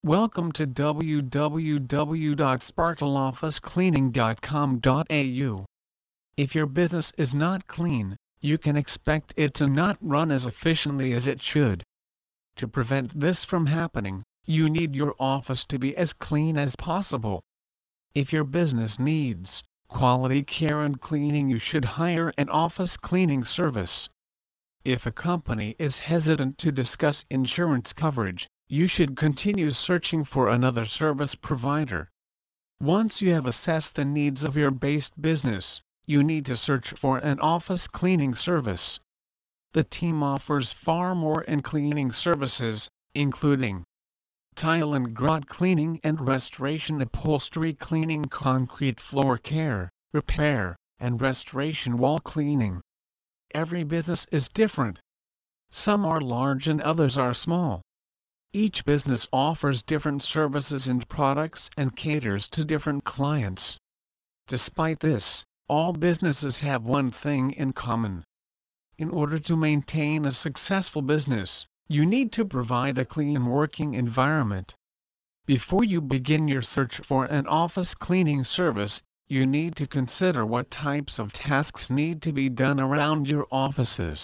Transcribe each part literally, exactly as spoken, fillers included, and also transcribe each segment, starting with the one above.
Welcome to w w w dot sparkle office cleaning dot com dot a u. If your business is not clean, you can expect it to not run as efficiently as it should. To prevent this from happening, you need your office to be as clean as possible. If your business needs quality care and cleaning, you should hire an office cleaning service. If a company is hesitant to discuss insurance coverage, you should continue searching for another service provider. Once you have assessed the needs of your based business, you need to search for an office cleaning service. The team offers far more in cleaning services, including tile and grout cleaning and restoration, upholstery cleaning, concrete floor care, repair, and restoration, wall cleaning. Every business is different. Some are large and others are small. Each business offers different services and products and caters to different clients. Despite this, all businesses have one thing in common. In order to maintain a successful business, you need to provide a clean working environment. Before you begin your search for an office cleaning service, you need to consider what types of tasks need to be done around your offices.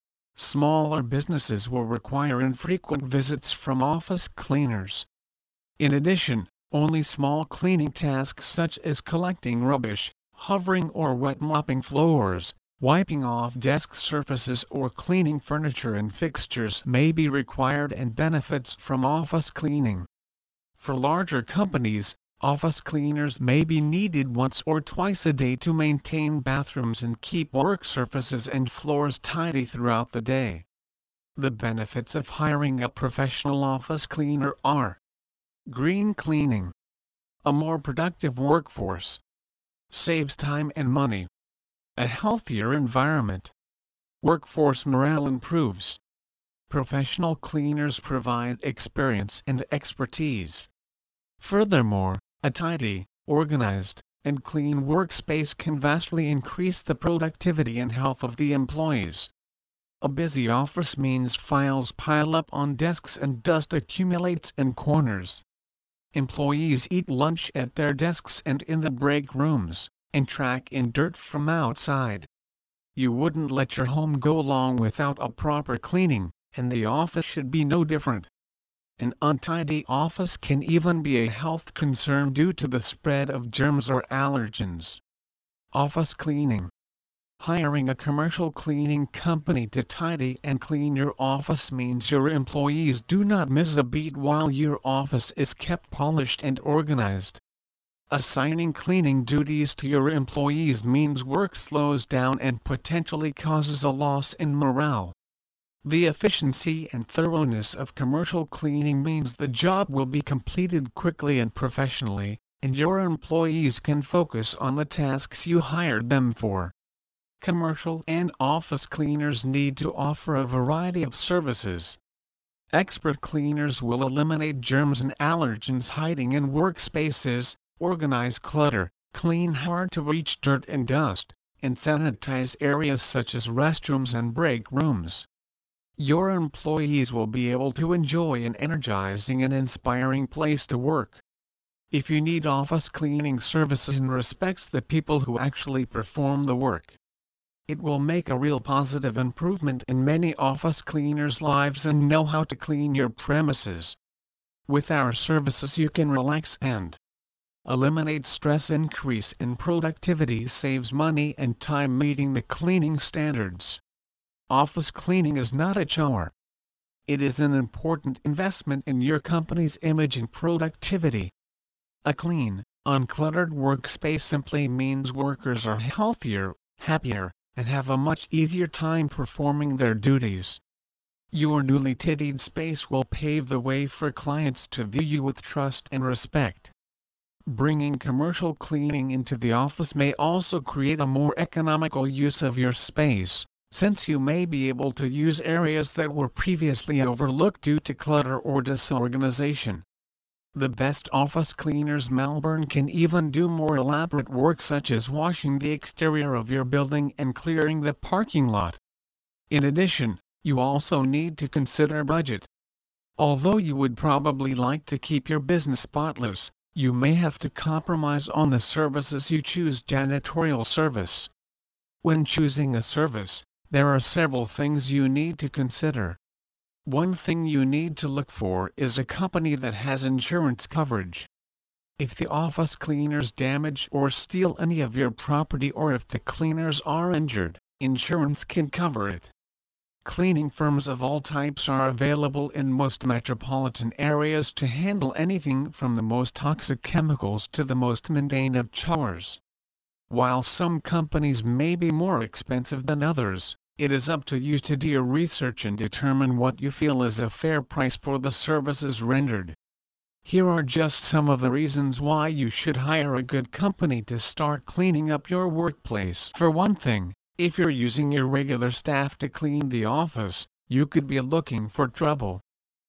Smaller businesses will require infrequent visits from office cleaners. In addition, only small cleaning tasks such as collecting rubbish, hovering or wet mopping floors, wiping off desk surfaces, or cleaning furniture and fixtures may be required and benefits from office cleaning. For larger companies, office cleaners may be needed once or twice a day to maintain bathrooms and keep work surfaces and floors tidy throughout the day. The benefits of hiring a professional office cleaner are: green cleaning, a more productive workforce, saves time and money, a healthier environment, workforce morale improves. Professional cleaners provide experience and expertise. Furthermore, a tidy, organized, and clean workspace can vastly increase the productivity and health of the employees. A busy office means files pile up on desks and dust accumulates in corners. Employees eat lunch at their desks and in the break rooms, and track in dirt from outside. You wouldn't let your home go long without a proper cleaning, and the office should be no different. An untidy office can even be a health concern due to the spread of germs or allergens. Office cleaning. Hiring a commercial cleaning company to tidy and clean your office means your employees do not miss a beat while your office is kept polished and organized. Assigning cleaning duties to your employees means work slows down and potentially causes a loss in morale. The efficiency and thoroughness of commercial cleaning means the job will be completed quickly and professionally, and your employees can focus on the tasks you hired them for. Commercial and office cleaners need to offer a variety of services. Expert cleaners will eliminate germs and allergens hiding in workspaces, organize clutter, clean hard-to-reach dirt and dust, and sanitize areas such as restrooms and break rooms. Your employees will be able to enjoy an energizing and inspiring place to work. If you need office cleaning services and respects the people who actually perform the work, it will make a real positive improvement in many office cleaners' lives and know how to clean your premises. With our services you can relax and eliminate stress. Increase in productivity saves money and time meeting the cleaning standards. Office cleaning is not a chore. It is an important investment in your company's image and productivity. A clean, uncluttered workspace simply means workers are healthier, happier, and have a much easier time performing their duties. Your newly tidied space will pave the way for clients to view you with trust and respect. Bringing commercial cleaning into the office may also create a more economical use of your space, since you may be able to use areas that were previously overlooked due to clutter or disorganization. The best office cleaners Melbourne can even do more elaborate work such as washing the exterior of your building and clearing the parking lot. In addition, you also need to consider budget. Although you would probably like to keep your business spotless, you may have to compromise on the services you choose. Janitorial service. When choosing a service, there are several things you need to consider. One thing you need to look for is a company that has insurance coverage. If the office cleaners damage or steal any of your property, or if the cleaners are injured, insurance can cover it. Cleaning firms of all types are available in most metropolitan areas to handle anything from the most toxic chemicals to the most mundane of chores. While some companies may be more expensive than others, it is up to you to do your research and determine what you feel is a fair price for the services rendered. Here are just some of the reasons why you should hire a good company to start cleaning up your workplace. For one thing, if you're using your regular staff to clean the office, you could be looking for trouble.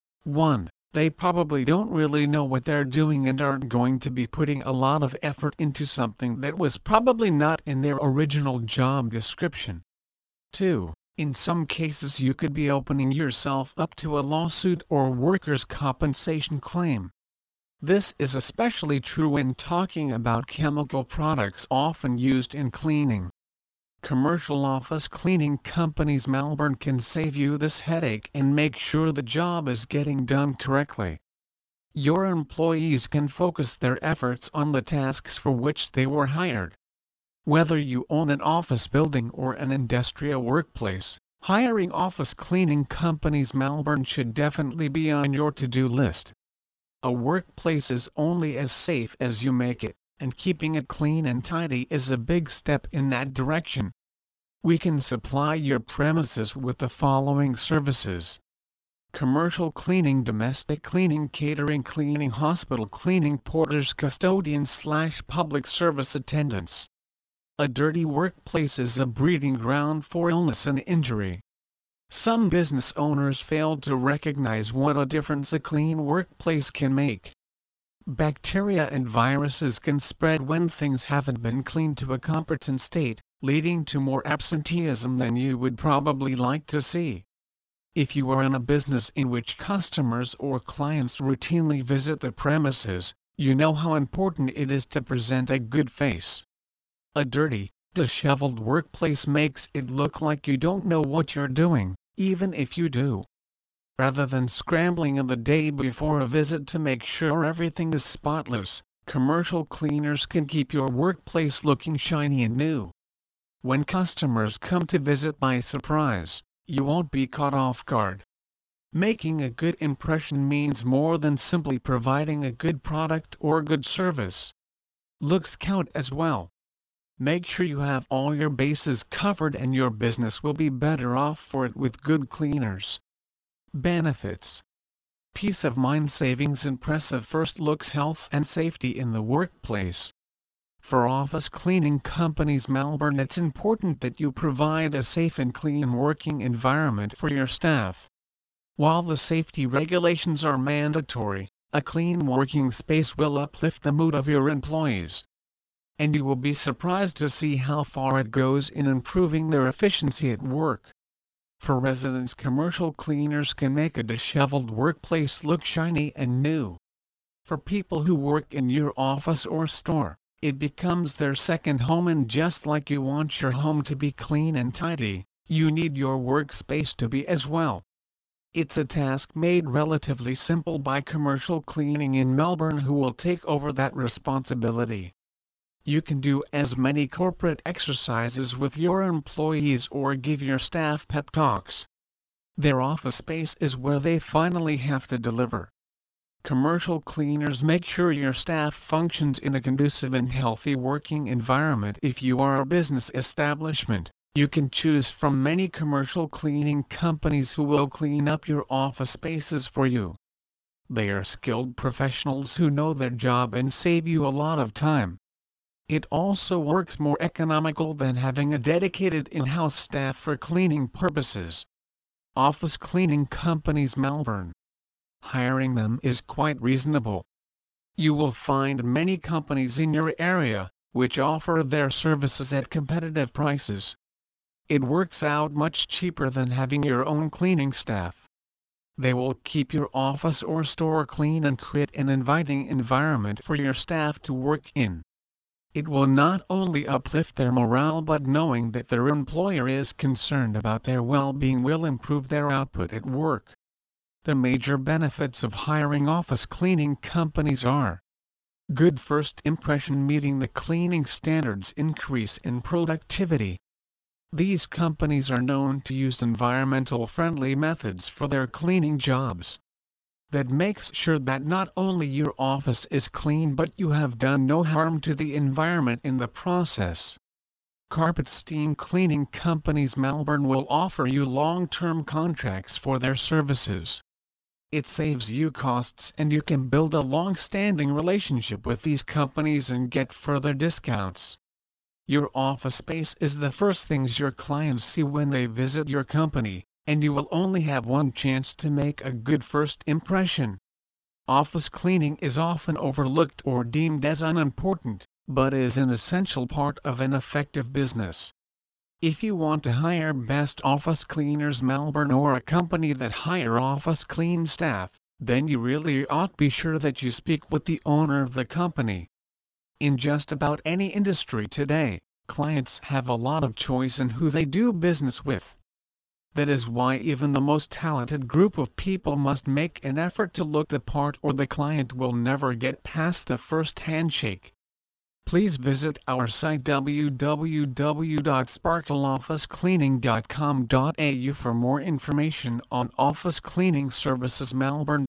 one. They probably don't really know what they're doing and aren't going to be putting a lot of effort into something that was probably not in their original job description. two. In some cases you could be opening yourself up to a lawsuit or workers' compensation claim. This is especially true when talking about chemical products often used in cleaning. Commercial office cleaning companies Melbourne can save you this headache and make sure the job is getting done correctly. Your employees can focus their efforts on the tasks for which they were hired. Whether you own an office building or an industrial workplace, hiring office cleaning companies Melbourne should definitely be on your to-do list. A workplace is only as safe as you make it, and keeping it clean and tidy is a big step in that direction. We can supply your premises with the following services: commercial cleaning, domestic cleaning, catering cleaning, hospital cleaning, porters, custodians slash public service attendants. A dirty workplace is a breeding ground for illness and injury. Some business owners fail to recognize what a difference a clean workplace can make. Bacteria and viruses can spread when things haven't been cleaned to a competent state, leading to more absenteeism than you would probably like to see. If you are in a business in which customers or clients routinely visit the premises, you know how important it is to present a good face. A dirty, disheveled workplace makes it look like you don't know what you're doing, even if you do. Rather than scrambling on the day before a visit to make sure everything is spotless, commercial cleaners can keep your workplace looking shiny and new. When customers come to visit by surprise, you won't be caught off guard. Making a good impression means more than simply providing a good product or good service. Looks count as well. Make sure you have all your bases covered, and your business will be better off for it with good cleaners. Benefits: peace of mind, savings, impressive first looks, health and safety in the workplace. For office cleaning companies Melbourne, it's important that you provide a safe and clean working environment for your staff. While the safety regulations are mandatory, a clean working space will uplift the mood of your employees. And you will be surprised to see how far it goes in improving their efficiency at work. For residents, commercial cleaners can make a disheveled workplace look shiny and new. For people who work in your office or store, it becomes their second home, and just like you want your home to be clean and tidy, you need your workspace to be as well. It's a task made relatively simple by commercial cleaning in Melbourne, who will take over that responsibility. You can do as many corporate exercises with your employees or give your staff pep talks. Their office space is where they finally have to deliver. Commercial cleaners make sure your staff functions in a conducive and healthy working environment. If you are a business establishment, you can choose from many commercial cleaning companies who will clean up your office spaces for you. They are skilled professionals who know their job and save you a lot of time. It also works more economical than having a dedicated in-house staff for cleaning purposes. Office cleaning companies Melbourne. Hiring them is quite reasonable. You will find many companies in your area which offer their services at competitive prices. It works out much cheaper than having your own cleaning staff. They will keep your office or store clean and create an inviting environment for your staff to work in. It will not only uplift their morale, but knowing that their employer is concerned about their well-being will improve their output at work. The major benefits of hiring office cleaning companies are: good first impression. Meeting the cleaning standards increase in productivity. These companies are known to use environmental-friendly methods for their cleaning jobs. That makes sure that not only your office is clean, but you have done no harm to the environment in the process. Carpet Steam Cleaning Companies Melbourne will offer you long-term contracts for their services. It saves you costs, and you can build a long-standing relationship with these companies and get further discounts. Your office space is the first things your clients see when they visit your company, and you will only have one chance to make a good first impression. Office cleaning is often overlooked or deemed as unimportant, but is an essential part of an effective business. If you want to hire Best Office Cleaners Melbourne or a company that hire office clean staff, then you really ought be sure that you speak with the owner of the company. In just about any industry today, clients have a lot of choice in who they do business with. That is why even the most talented group of people must make an effort to look the part, or the client will never get past the first handshake. Please visit our site w w w dot sparkle office cleaning dot com dot a u for more information on office cleaning services Melbourne.